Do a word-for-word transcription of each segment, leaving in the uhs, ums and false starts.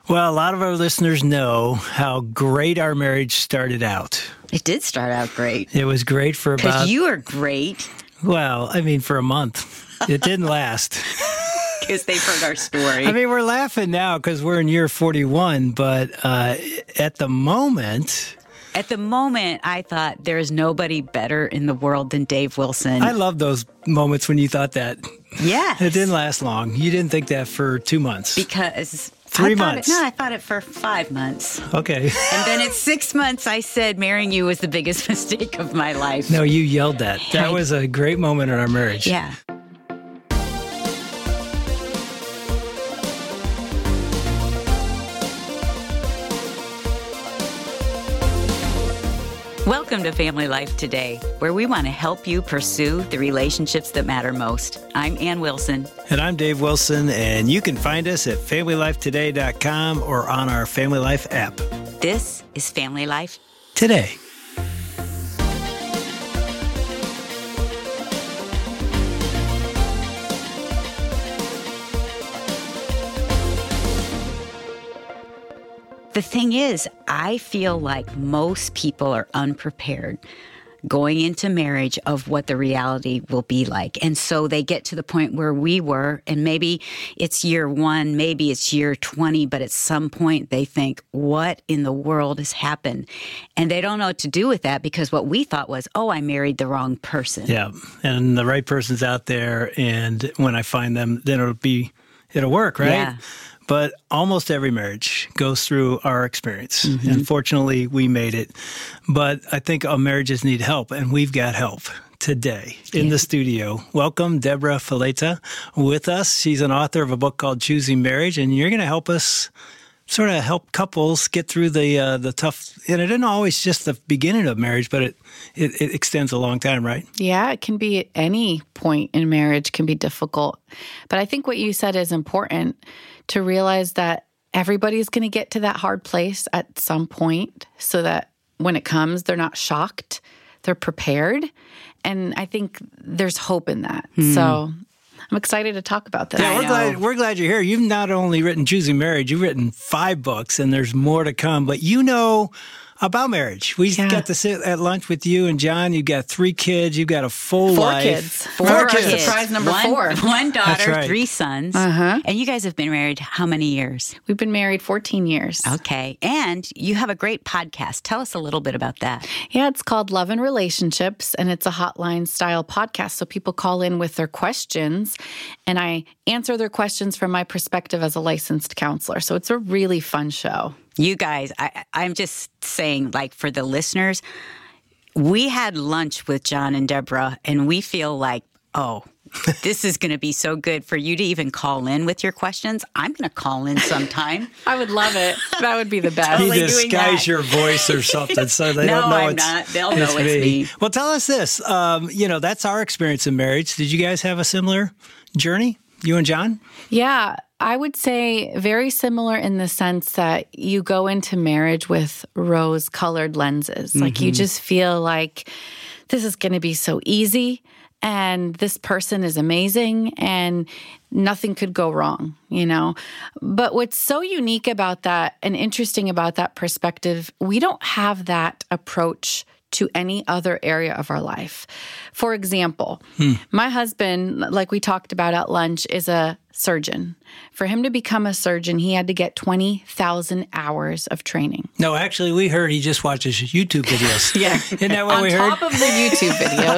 Well, a lot of our listeners know how great our marriage started out. It did start out great. It was great for about... Because you are great. Well, I mean, for a month. It didn't last. Because they've heard our story. I mean, we're laughing now because we're in year forty-one, but uh, at the moment... At the moment, I thought there is nobody better in the world than Dave Wilson. I love those moments when you thought that. Yes. It didn't last long. You didn't think that for two months. Because... Three I months. It, no, I thought it for five months. Okay. And then at six months, I said marrying you was the biggest mistake of my life. No, you yelled that. That I, was a great moment in our marriage. Yeah. Welcome to Family Life Today, where we want to help you pursue the relationships that matter most. I'm Ann Wilson. And I'm Dave Wilson, and you can find us at family life today dot com or on our Family Life app. This is Family Life Today. The thing is, I feel like most people are unprepared going into marriage of what the reality will be like. And so they get to the point where we were, and maybe it's year one, maybe it's year twenty, but at some point they think, what in the world has happened? And they don't know what to do with that because what we thought was, oh, I married the wrong person. Yeah, and the right person's out there, and when I find them, then it'll be, it'll work, right? Yeah. But almost every marriage goes through our experience. Mm-hmm. And fortunately, we made it. But I think all marriages need help, and we've got help today in yeah. the studio. Welcome, Deborah Fileta, with us. She's an author of a book called Choosing Marriage, and you're going to help us sort of help couples get through the uh, the tough, and it isn't always just the beginning of marriage, but it, it, it extends a long time, right? Yeah, it can be at any point in marriage can be difficult. But I think what you said is important, to realize that everybody's going to get to that hard place at some point so that when it comes, they're not shocked, they're prepared. And I think there's hope in that. Mm. So I'm excited to talk about that. Yeah, we're glad, we're glad you're here. You've not only written Choosing Marriage, you've written five books, and there's more to come. But you know about marriage. We yeah. got to sit at lunch with you and John. You've got three kids. You've got a full four life. Kids. Four, four kids. kids. Surprise number one, four. One daughter, right. three sons. Uh-huh. And you guys have been married how many years? We've been married fourteen years. Okay. And you have a great podcast. Tell us a little bit about that. Yeah, it's called Love and Relationships, and it's a hotline-style podcast. So people call in with their questions, and I answer their questions from my perspective as a licensed counselor. So it's a really fun show. You guys, I, I'm just saying, like, for the listeners, we had lunch with John and Deborah, and we feel like, oh, this is going to be so good for you to even call in with your questions. I'm going to call in sometime. I would love it. That would be the best. Totally you disguise your voice or something so they no, don't know I'm it's not. They'll it's know it's me. me. Well, tell us this. Um, you know, that's our experience in marriage. Did you guys have a similar journey, you and John? Yeah. I would say very similar in the sense that you go into marriage with rose-colored lenses. Mm-hmm. Like you just feel like this is going to be so easy and this person is amazing and nothing could go wrong, you know? But what's so unique about that and interesting about that perspective, we don't have that approach to any other area of our life. For example, hmm. my husband, like we talked about at lunch, is a surgeon. For him to become a surgeon, he had to get twenty thousand hours of training. No, actually, we heard he just watches YouTube videos. Yeah. Isn't that what On we heard? On top of the YouTube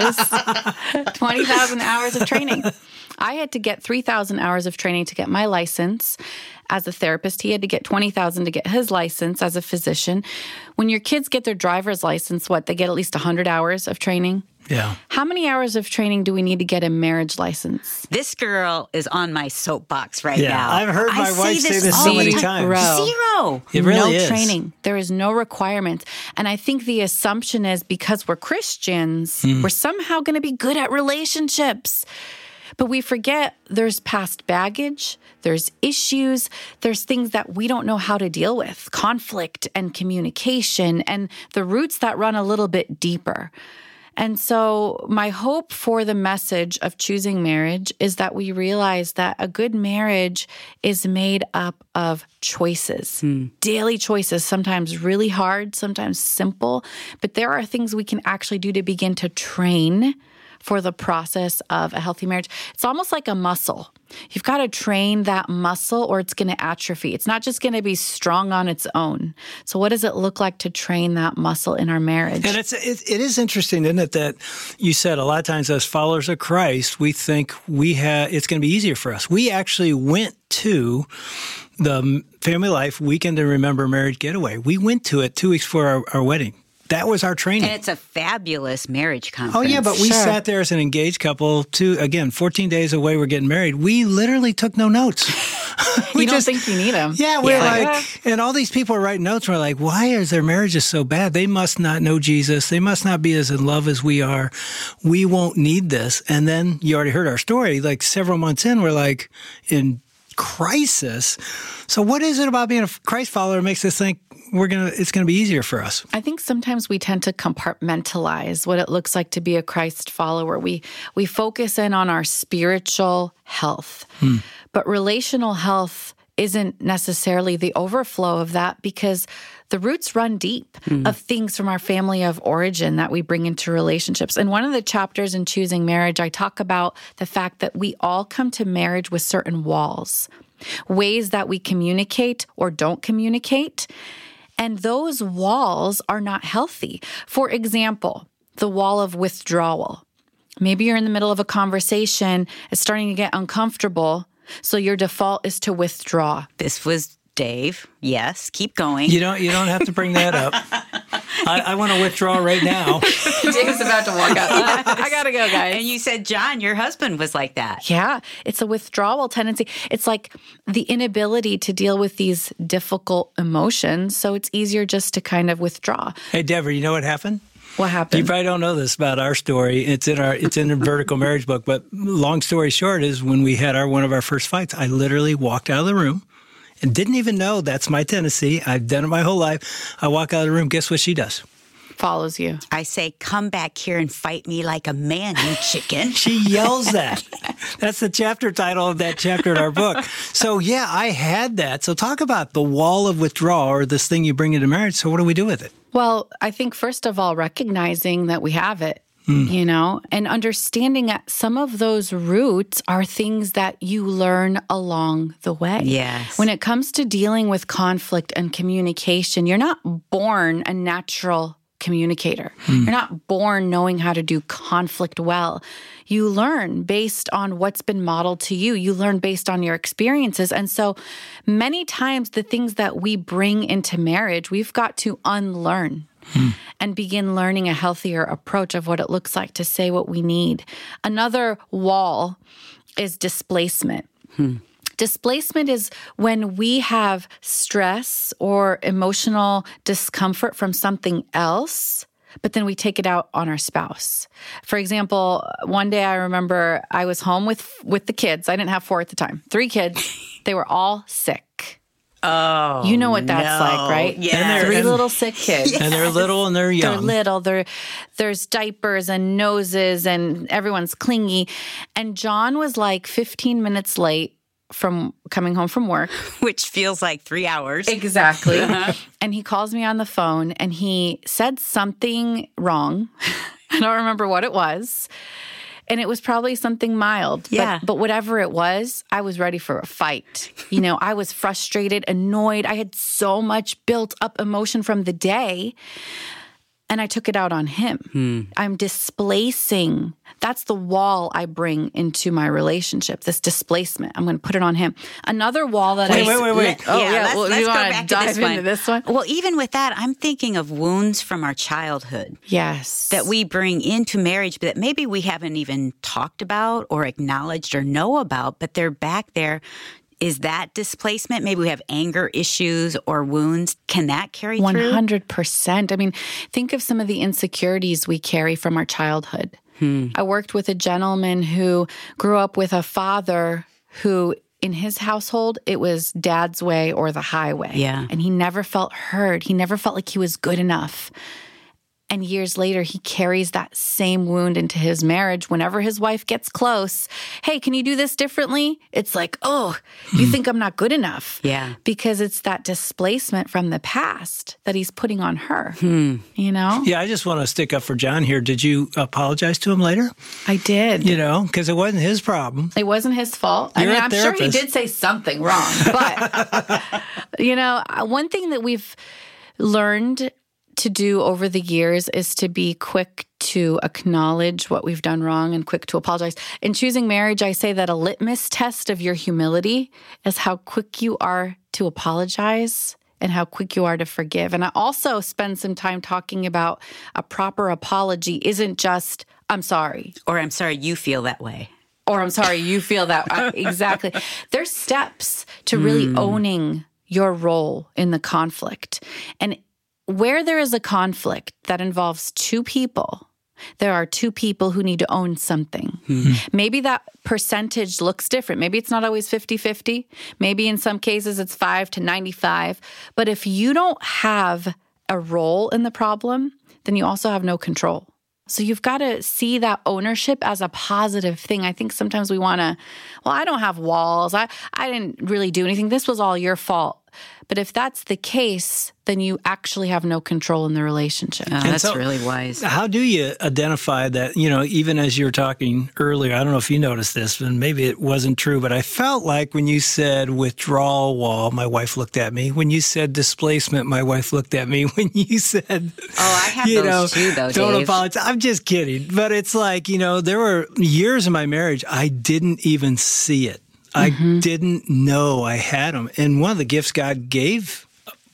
videos, twenty thousand hours of training. I had to get three thousand hours of training to get my license as a therapist. He had to get twenty thousand to get his license as a physician. When your kids get their driver's license, what, they get at least one hundred hours of training? Yeah. How many hours of training do we need to get a marriage license? This girl is on my soapbox right yeah, now. I've heard my I wife say say this, this so many times. Zero. Zero. It really no is. training. There is no requirement. And I think the assumption is because we're Christians, mm. we're somehow going to be good at relationships. But we forget there's past baggage, there's issues, there's things that we don't know how to deal with, conflict and communication, and the roots that run a little bit deeper. And so my hope for the message of choosing marriage is that we realize that a good marriage is made up of choices, hmm. daily choices, sometimes really hard, sometimes simple, but there are things we can actually do to begin to train for the process of a healthy marriage. It's almost like a muscle. You've got to train that muscle or it's going to atrophy. It's not just going to be strong on its own. So what does it look like to train that muscle in our marriage? And it's it, it is interesting, isn't it, that you said a lot of times as followers of Christ, we think we have it's going to be easier for us. We actually went to the Family Life Weekend to Remember Marriage Getaway. We went to it two weeks before our, our wedding. That was our training. And it's a fabulous marriage conference. Oh, yeah, but we sure. sat there as an engaged couple, two, again, fourteen days away, we're getting married. We literally took no notes. we you don't just, think you need them. Yeah, we're yeah. like, yeah. and all these people are writing notes. We're like, why is their marriages so bad? They must not know Jesus. They must not be as in love as we are. We won't need this. And then you already heard our story. Like several months in, we're like in crisis. So what is it about being a Christ follower that makes us think we're gonna? It's gonna be easier for us? I think sometimes we tend to compartmentalize what it looks like to be a Christ follower. We we focus in on our spiritual health, hmm. but relational health isn't necessarily the overflow of that because the roots run deep hmm. of things from our family of origin that we bring into relationships. And one of the chapters in Choosing Marriage, I talk about the fact that we all come to marriage with certain walls, ways that we communicate or don't communicate. And those walls are not healthy. For example, the wall of withdrawal. Maybe you're in the middle of a conversation, it's starting to get uncomfortable, so your default is to withdraw. This was Dave. Yes, keep going. You don't. You don't have to bring that up. I, I want to withdraw right now. Dave's about to walk out. I gotta go, guys. And you said, John, your husband was like that. Yeah, it's a withdrawal tendency. It's like the inability to deal with these difficult emotions, so it's easier just to kind of withdraw. Hey, Deborah, you know what happened? What happened? You probably don't know this about our story. It's in our it's in the Vertical Marriage book. But long story short is when we had our one of our first fights, I literally walked out of the room and didn't even know that's my tendency. I've done it my whole life. I walk out of the room. Guess what she does? Follows you. I say, come back here and fight me like a man, you chicken. She yells that. That's the chapter title of that chapter in our book. So, yeah, I had that. So talk about the wall of withdrawal or this thing you bring into marriage. So what do we do with it? Well, I think, first of all, recognizing that we have it, mm. you know, and understanding that some of those roots are things that you learn along the way. Yes. When it comes to dealing with conflict and communication, you're not born a natural communicator. Mm. You're not born knowing how to do conflict well. You learn based on what's been modeled to you. You learn based on your experiences. And so many times the things that we bring into marriage, we've got to unlearn mm. and begin learning a healthier approach of what it looks like to say what we need. Another wall is displacement. Hmm. Displacement is when we have stress or emotional discomfort from something else, but then we take it out on our spouse. For example, one day I remember I was home with with the kids. I didn't have four at the time. Three kids. They were all sick. Oh, you know what that's no. like, right? Yeah, three little sick kids, yes. And they're little and they're young. They're little. They're there's diapers and noses, and everyone's clingy. And John was like fifteen minutes late from coming home from work. Which feels like three hours. Exactly. Uh-huh. And he calls me on the phone and he said something wrong. I don't remember what it was. And it was probably something mild. Yeah. But, but whatever it was, I was ready for a fight. You know, I was frustrated, annoyed. I had so much built up emotion from the day. And I took it out on him. Hmm. I'm displacing. That's the wall I bring into my relationship, this displacement. I'm going to put it on him. Another wall that wait, I... Wait, wait, wait. Oh, yeah. yeah. Let's, well, let's you go want back to to dive this into one. this one? Well, even with that, I'm thinking of wounds from our childhood. Yes. That we bring into marriage that maybe we haven't even talked about or acknowledged or know about, but they're back there. Is that displacement? Maybe we have anger issues or wounds. Can that carry through? one hundred percent. I mean, think of some of the insecurities we carry from our childhood. Hmm. I worked with a gentleman who grew up with a father who, in his household, it was dad's way or the highway. Yeah. And he never felt heard. He never felt like he was good enough. And years later, he carries that same wound into his marriage. Whenever his wife gets close, hey, can you do this differently? It's like, oh, you think I'm not good enough. Yeah. Because it's that displacement from the past that he's putting on her, Hmm. you know? Yeah, I just want to stick up for John here. Did you apologize to him later? I did. You know, because it wasn't his problem. It wasn't his fault. You're I mean, a I'm sure he therapist. did say something wrong. But, you know, one thing that we've learned to do over the years is to be quick to acknowledge what we've done wrong and quick to apologize. In choosing marriage, I say that a litmus test of your humility is how quick you are to apologize and how quick you are to forgive. And I also spend some time talking about a proper apology isn't just, I'm sorry. Or I'm sorry you feel that way. Or I'm sorry you feel that way. Exactly. There's steps to really mm. owning your role in the conflict. And where there is a conflict that involves two people, there are two people who need to own something. Mm-hmm. Maybe that percentage looks different. Maybe it's not always fifty-fifty. Maybe in some cases it's five to ninety-five. But if you don't have a role in the problem, then you also have no control. So you've got to see that ownership as a positive thing. I think sometimes we want to, well, I don't have walls. I, I didn't really do anything. This was all your fault. But if that's the case, then you actually have no control in the relationship. Oh, that's so, really wise. How do you identify that, you know, even as you were talking earlier, I don't know if you noticed this, and maybe it wasn't true, but I felt like when you said withdrawal wall, my wife looked at me. When you said displacement, my wife looked at me. When you said, oh, I have you those know, too, though, don't Dave. apologize. I'm just kidding. But it's like, you know, there were years in my marriage, I didn't even see it. I mm-hmm. didn't know I had them. And one of the gifts God gave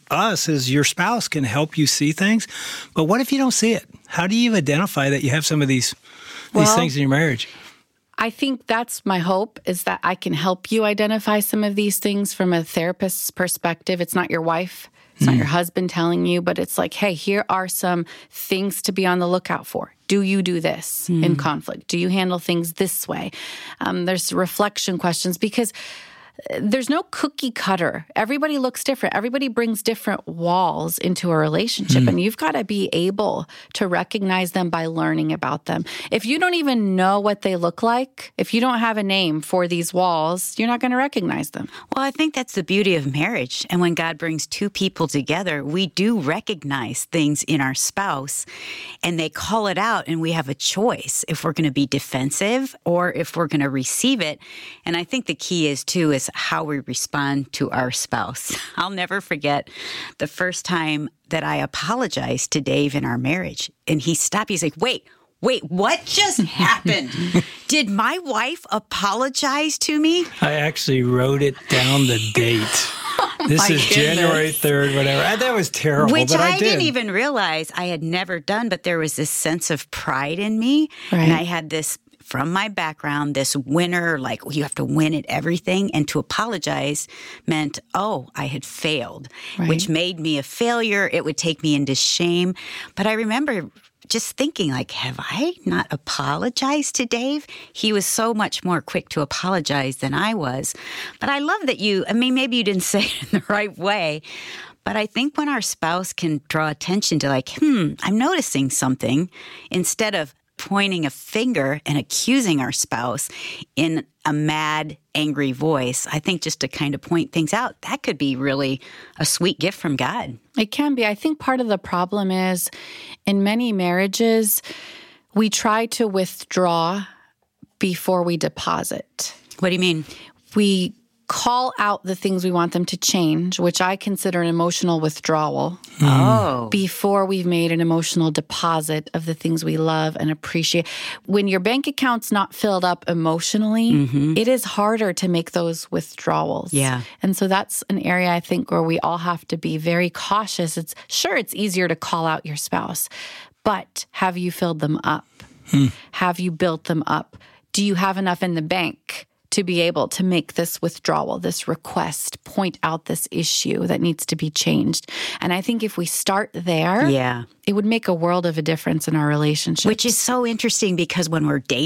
us is your spouse can help you see things. But what if you don't see it? How do you identify that you have some of these well, these things in your marriage? I think that's my hope, is that I can help you identify some of these things from a therapist's perspective. It's not your wife. It's mm. not your husband telling you, but it's like, hey, here are some things to be on the lookout for. Do you do this mm. in conflict? Do you handle things this way? Um, there's reflection questions because there's no cookie cutter. Everybody looks different. Everybody brings different walls into a relationship, mm. and you've got to be able to recognize them by learning about them. If you don't even know what they look like, if you don't have a name for these walls, you're not going to recognize them. Well, I think that's the beauty of marriage. And when God brings two people together, we do recognize things in our spouse, and they call it out, and we have a choice if we're going to be defensive or if we're going to receive it. And I think the key is, too, is how we respond to our spouse. I'll never forget the first time that I apologized to Dave in our marriage. And he stopped. He's like, wait, wait, what just happened? Did my wife apologize to me? I actually wrote it down the date. This My is goodness. January third, whatever. I, that was terrible, Which but I, I did. didn't even realize I had never done, but there was this sense of pride in me. Right. And I had this, from my background, this winner, like you have to win at everything. And to apologize meant, oh, I had failed, Right. which made me a failure. It would take me into shame. But I remember just thinking, like, have I not apologized to Dave? He was so much more quick to apologize than I was. But I love that you, I mean, maybe you didn't say it in the right way, but I think when our spouse can draw attention to, like, hmm, I'm noticing something, instead of pointing a finger and accusing our spouse in a mad, angry voice, I think just to kind of point things out, that could be really a sweet gift from God. It can be. I think part of the problem is in many marriages, we try to withdraw before we deposit. What do you mean? We call out the things we want them to change, which I consider an emotional withdrawal. Oh. Before we've made an emotional deposit of the things we love and appreciate. When your bank account's not filled up emotionally, mm-hmm. it is harder to make those withdrawals. Yeah. And so that's an area I think where we all have to be very cautious. It's sure it's easier to call out your spouse, but have you filled them up? Hmm. Have you built them up? Do you have enough in the bank to be able to make this withdrawal, this request, point out this issue that needs to be changed? And I think if we start there, yeah, it would make a world of a difference in our relationship. Which is so interesting because when we're dating,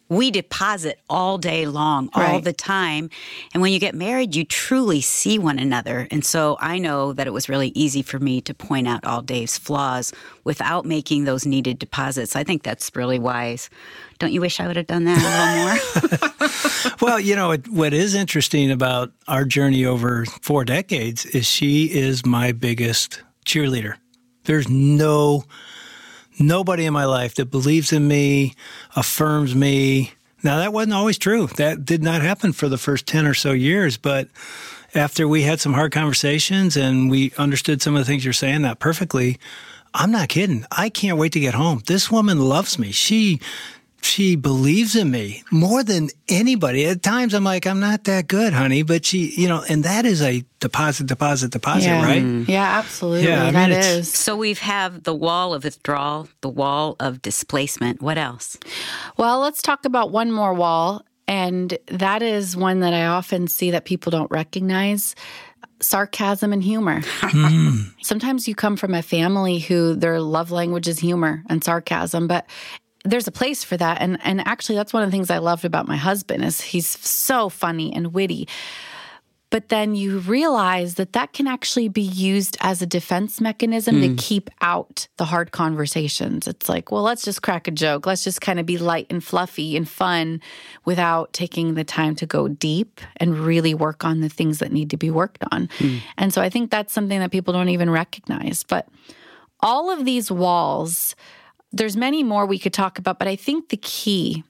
we deposit all day long, all Right. the time. And when you get married, you truly see one another. And so I know that it was really easy for me to point out all Dave's flaws without making those needed deposits. I think that's really wise. Don't you wish I would have done that a little more? Well, you know, it, what is interesting about our journey over four decades is she is my biggest cheerleader. There's no nobody in my life that believes in me, affirms me. Now, that wasn't always true. That did not happen for the first ten or so years. But after we had some hard conversations and we understood some of the things you're saying that perfectly, I'm not kidding. I can't wait to get home. This woman loves me. She she believes in me more than anybody. At times, I'm like, I'm not that good, honey. But she, you know, and that is a deposit, deposit, deposit, yeah. right? Yeah, absolutely. Yeah, I mean, that it's- is. So we have the wall of withdrawal, the wall of displacement. What else? Well, let's talk about one more wall. And that is one that I often see that people don't recognize. Sarcasm and humor. Mm. Sometimes you come from a family who their love language is humor and sarcasm, but there's a place for that. And and actually, that's one of the things I loved about my husband is he's so funny and witty. But then you realize that that can actually be used as a defense mechanism mm. to keep out the hard conversations. It's like, well, let's just crack a joke. Let's just kind of be light and fluffy and fun without taking the time to go deep and really work on the things that need to be worked on. Mm. And so I think that's something that people don't even recognize. But all of these walls, there's many more we could talk about, but I think the key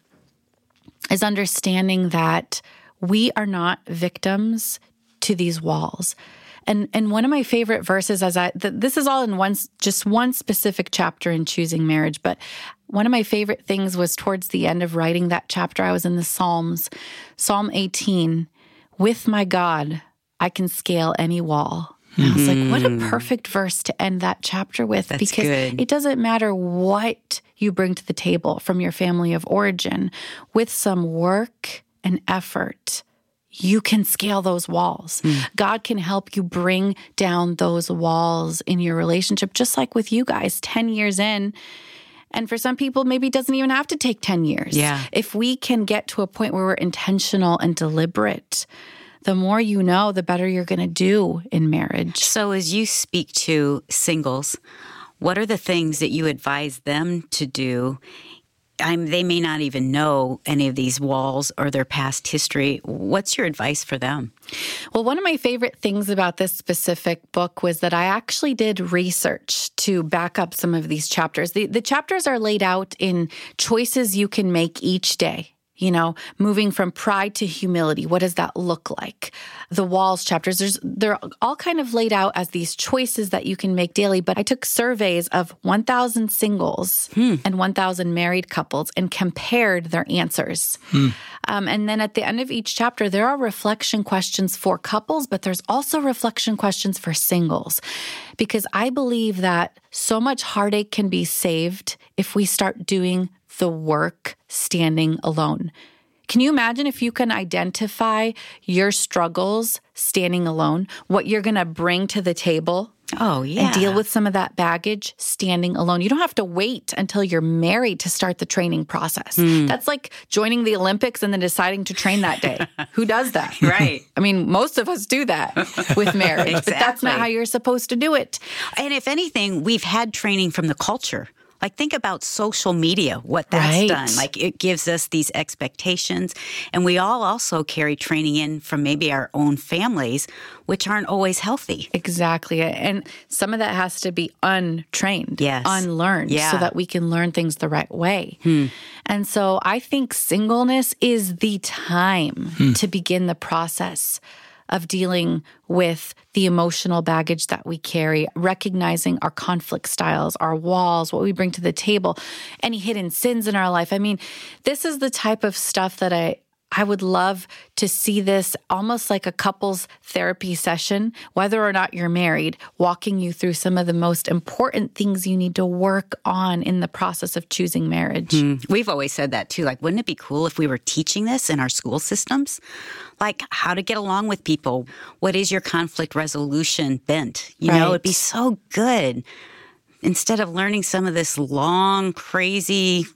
is understanding that we are not victims to these walls. And and one of my favorite verses, as I th- this is all in one just one specific chapter in Choosing Marriage, but one of my favorite things was towards the end of writing that chapter. I was in the Psalms, Psalm eighteen. With my God, I can scale any wall. And I was like, what a perfect verse to end that chapter with. That's because good. It doesn't matter what you bring to the table from your family of origin. With some work and effort, you can scale those walls. Mm. God can help you bring down those walls in your relationship, just like with you guys, ten years in. And for some people, maybe it doesn't even have to take ten years. Yeah. If we can get to a point where we're intentional and deliberate, the more you know, the better you're going to do in marriage. So as you speak to singles, what are the things that you advise them to do? I'm, they may not even know any of these walls or their past history. What's your advice for them? Well, one of my favorite things about this specific book was that I actually did research to back up some of these chapters. The, the chapters are laid out in choices you can make each day. You know, moving from pride to humility. What does that look like? The walls chapters, there's, they're all kind of laid out as these choices that you can make daily. But I took surveys of one thousand singles hmm. and one thousand married couples and compared their answers. Hmm. Um, and then at the end of each chapter, there are reflection questions for couples, but there's also reflection questions for singles. Because I believe that so much heartache can be saved if we start doing the work standing alone. Can you imagine if you can identify your struggles standing alone, what you're going to bring to the table? Oh, yeah. And deal with some of that baggage standing alone. You don't have to wait until you're married to start the training process. Mm. That's like joining the Olympics and then deciding to train that day. Who does that? Right. I mean, most of us do that with marriage, Exactly. but that's not how you're supposed to do it. And if anything, we've had training from the culture. Like, think about social media, what that's right. done. Like, it gives us these expectations. And we all also carry training in from maybe our own families, which aren't always healthy. Exactly. And some of that has to be untrained, yes. unlearned, yeah. so that we can learn things the right way. Hmm. And so I think singleness is the time hmm. to begin the process of dealing with the emotional baggage that we carry, recognizing our conflict styles, our walls, what we bring to the table, any hidden sins in our life. I mean, this is the type of stuff that I I would love to see this almost like a couples therapy session, whether or not you're married, walking you through some of the most important things you need to work on in the process of choosing marriage. Mm. We've always said that too. Like, wouldn't it be cool if we were teaching this in our school systems? Like, how to get along with people. What is your conflict resolution bent? You right. know, it'd be so good. Instead of learning some of this long, crazy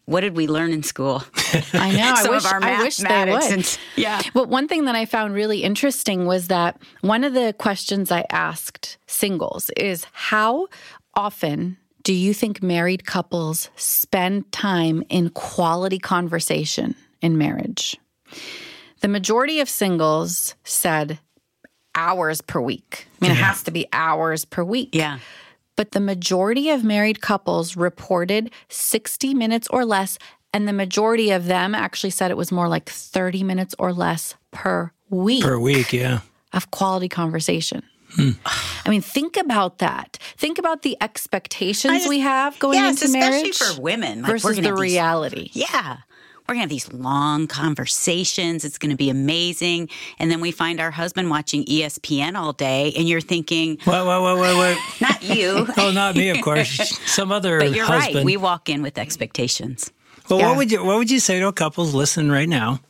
what did we learn in school? I know. I Some wish, of our I wish they would. And, yeah. But one thing that I found really interesting was that one of the questions I asked singles is, how often do you think married couples spend time in quality conversation in marriage? The majority of singles said hours per week. I mean, yeah. It has to be hours per week. Yeah. But the majority of married couples reported sixty minutes or less, and the majority of them actually said it was more like thirty minutes or less per week. Per week, yeah. Of quality conversation. Hmm. I mean, think about that. Think about the expectations just, we have going yes, into marriage. Especially for women. Like, versus the reality. These, yeah. We're going to have these long conversations. It's going to be amazing. And then we find our husband watching E S P N all day, and you're thinking... Wait, wait, wait, wait, wait. Not you. Oh, not me, of course. Some other But you're husband. right. We walk in with expectations. Well, yeah. what would you what would you say to a couple's listening right now,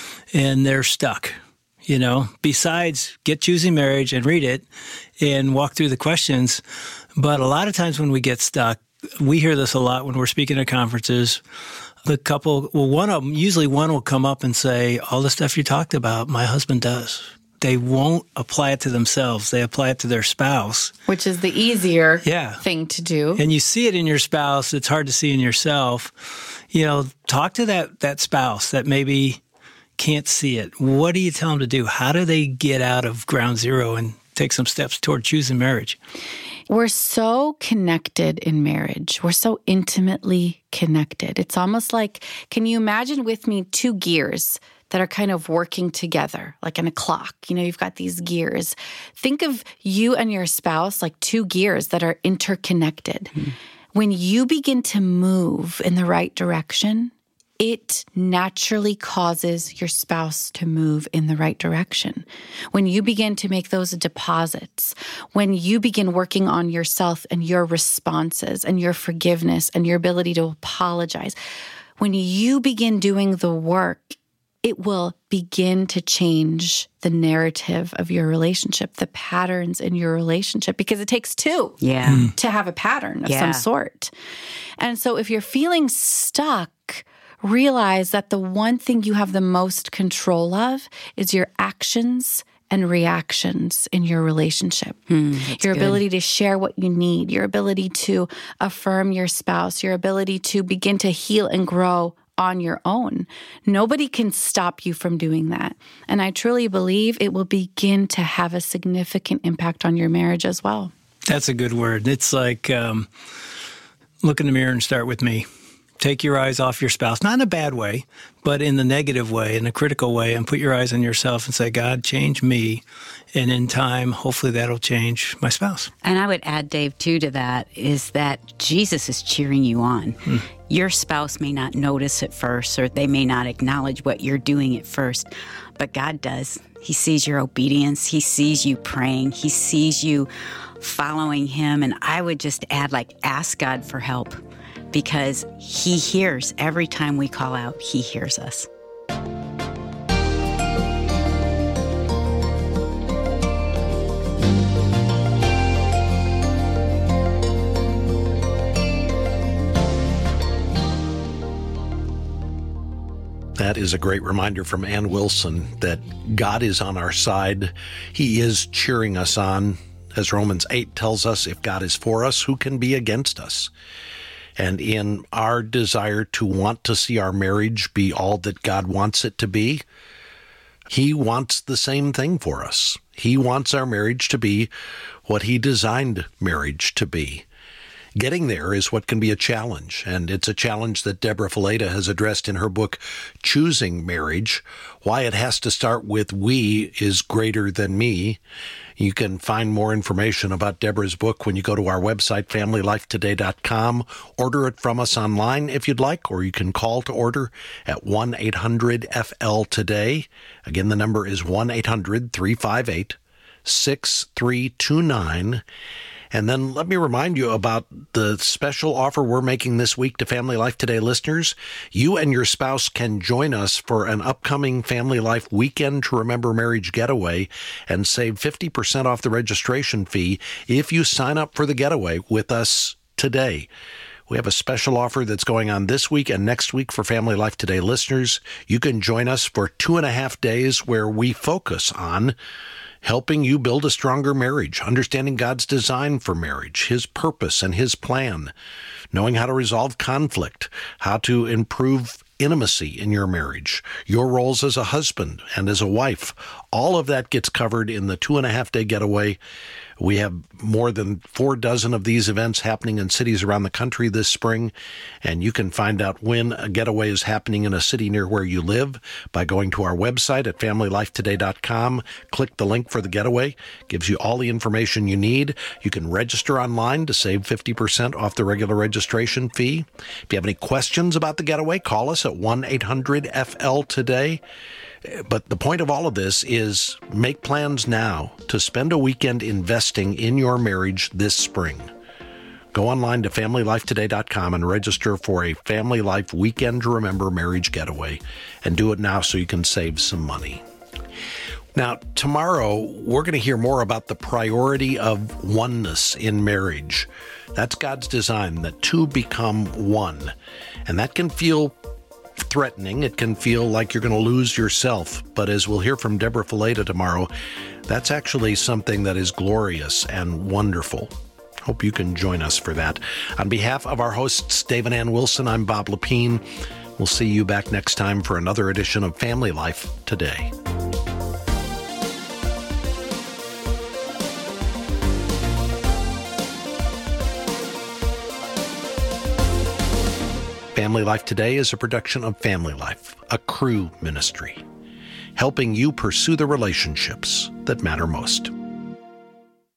and they're stuck? You know, besides get Choosing Marriage and read it and walk through the questions. But a lot of times when we get stuck, we hear this a lot when we're speaking at conferences. The couple, well, one of them, usually one will come up and say, all the stuff you talked about, my husband does. They won't apply it to themselves. They apply it to their spouse. Which is the easier yeah. thing to do. And you see it in your spouse. It's hard to see in yourself. You know, talk to that, that spouse that maybe can't see it. What do you tell them to do? How do they get out of ground zero and take some steps toward choosing marriage? We're so connected in marriage. We're so intimately connected. It's almost like, can you imagine with me two gears that are kind of working together, like in a clock? You know, you've got these gears. Think of you and your spouse like two gears that are interconnected. Mm-hmm. When you begin to move in the right direction, it naturally causes your spouse to move in the right direction. When you begin to make those deposits, when you begin working on yourself and your responses and your forgiveness and your ability to apologize, when you begin doing the work, it will begin to change the narrative of your relationship, the patterns in your relationship, because it takes two yeah. to have a pattern of yeah. some sort. And so if you're feeling stuck, realize that the one thing you have the most control of is your actions and reactions in your relationship. Hmm, your good. ability to share what you need, your ability to affirm your spouse, your ability to begin to heal and grow on your own. Nobody can stop you from doing that. And I truly believe it will begin to have a significant impact on your marriage as well. That's a good word. It's like um, look in the mirror and start with me. Take your eyes off your spouse, not in a bad way, but in the negative way, in a critical way, and put your eyes on yourself and say, God, change me. And in time, hopefully that'll change my spouse. And I would add, Dave, too, to that is that Jesus is cheering you on. Hmm. Your spouse may not notice at first, or they may not acknowledge what you're doing at first, but God does. He sees your obedience. He sees you praying. He sees you following him. And I would just add, like, ask God for help. Because he hears every time we call out, he hears us. That is a great reminder from Ann Wilson that God is on our side. He is cheering us on. As Romans eight tells us, if God is for us, who can be against us? And in our desire to want to see our marriage be all that God wants it to be, he wants the same thing for us. He wants our marriage to be what he designed marriage to be. Getting there is what can be a challenge, and it's a challenge that Deborah Fileta has addressed in her book, Choosing Marriage. Why it has to start with we is greater than me. You can find more information about Deborah's book when you go to our website, family life today dot com. Order it from us online if you'd like, or you can call to order at one eight hundred F L today. Again, the number is one eight hundred three five eight six three two nine. And then let me remind you about the special offer we're making this week to Family Life Today listeners. You and your spouse can join us for an upcoming Family Life Weekend to Remember Marriage getaway and save fifty percent off the registration fee if you sign up for the getaway with us today. We have a special offer that's going on this week and next week for Family Life Today listeners. You can join us for two and a half days where we focus on helping you build a stronger marriage, understanding God's design for marriage, His purpose and His plan, knowing how to resolve conflict, how to improve intimacy in your marriage, your roles as a husband and as a wife. All of that gets covered in the two and a half day getaway. We have more than four dozen of these events happening in cities around the country this spring, and you can find out when a getaway is happening in a city near where you live by going to our website at family life today dot com. Click the link for the getaway. It gives you all the information you need. You can register online to save fifty percent off the regular registration fee. If you have any questions about the getaway, call us at one eight hundred F L today. But the point of all of this is make plans now to spend a weekend investing in your marriage this spring. Go online to family life today dot com and register for a Family Life Weekend to Remember Marriage Getaway. And do it now so you can save some money. Now, tomorrow, we're going to hear more about the priority of oneness in marriage. That's God's design, that two become one. And that can feel threatening. It can feel like you're going to lose yourself. But as we'll hear from Deborah Fileta tomorrow, that's actually something that is glorious and wonderful. Hope you can join us for that. On behalf of our hosts, Dave and Ann Wilson, I'm Bob Lepine. We'll see you back next time for another edition of Family Life Today. Family Life Today is a production of Family Life, a Cru ministry, helping you pursue the relationships that matter most.